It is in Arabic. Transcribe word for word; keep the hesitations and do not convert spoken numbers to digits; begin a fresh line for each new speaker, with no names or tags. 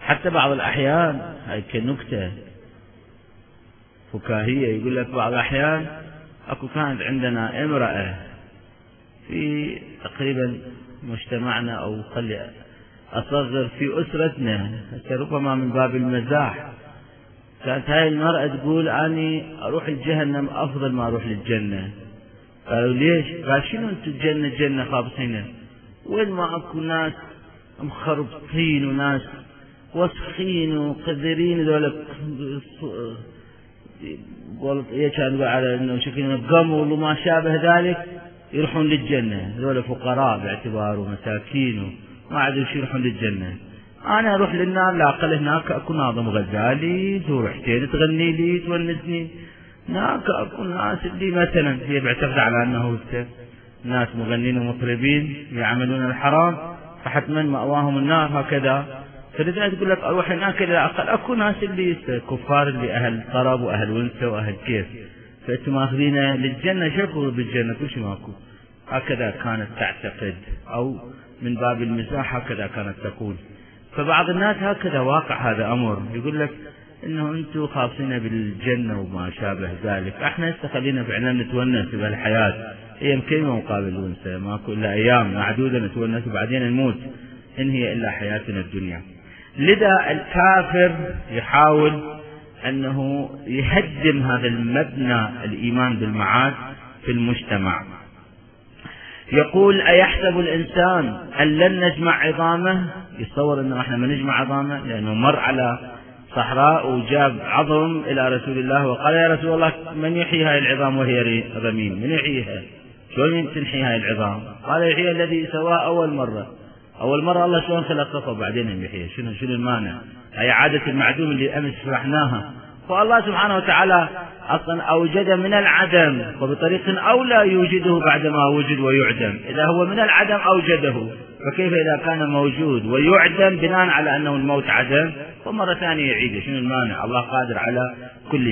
حتى بعض الأحيان هاي كنكتة فكاهية، يقول لك بعض الأحيان أكو كانت عندنا امرأة في تقريبا مجتمعنا، أو خلي أصغر في أسرتنا ربما من باب المزاح، كانت هاي المرأة تقول أني أروح الجهنم أفضل ما أروح للجنة. قالوا ليش؟ قال شنو أنتم الجنة الجنة خابصينها، وين ما أكو ناس مخربطين وناس وسخين وقذرين ذولا كانوا على انه شكلهم قمل وما شابه ذلك يروحون للجنة، ذولا فقراء باعتباره مساكين وما عادوا يروحون للجنة. انا اروح للنار، لا اقل هناك اكو ناظم غزالي تروحتين تغني لي تونسني، هناك اكو ناس اللي مثلا هي بعتقد على انه ناس مغنين ومطربين يعملون الحرام فحتما مأواهم النار هكذا. فلذلك تقول لك اروح هناك على الاقل اكو ناس اللي كفار اللي اهل طرب واهل ونسه واهل كيف، فانتم ماخذين للجنه شكو بالجنه كل شيء ماكو. هكذا كانت تعتقد، او من باب المزاح هكذا كانت تقول. فبعض الناس هكذا واقع هذا امر، يقول لك انه انتم خاصين بالجنه وما شابه ذلك، احنا استخلينا فعلا نتونس بهالحياه، ايام كلمه مقابل الونسه، ماكو الا ايام معدوده نتونس وبعدين نموت، ان هي الا حياتنا الدنيا. لذا الكافر يحاول أنه يهدم هذا المبنى الإيمان بالمعاد في المجتمع. يقول أيحسب الإنسان أن لن نجمع عظامه؟ يتصور أنه احنا ما نجمع عظامه، لأنه مر على صحراء وجاب عظم إلى رسول الله وقال يا رسول الله من يحيي هاي العظام وهي رميم؟ من يحييها؟ شلون تنحي هاي العظام؟ قال يحيي الذي سواه أول مرة. أول مرة الله شلون خلقه وبعدين يحيي؟ شنو شنو المانع؟ هي عادة المعدوم اللي أمس شرحناها. فالله سبحانه وتعالى أصلا أوجد من العدم، وبطريق أولى يوجده بعدما وجد ويعدم. إذا هو من العدم أوجده، فكيف إذا كان موجود ويعدم بناء على أنه الموت عدم ومرة ثانية يعيده؟ شنو المانع؟ الله قادر على كل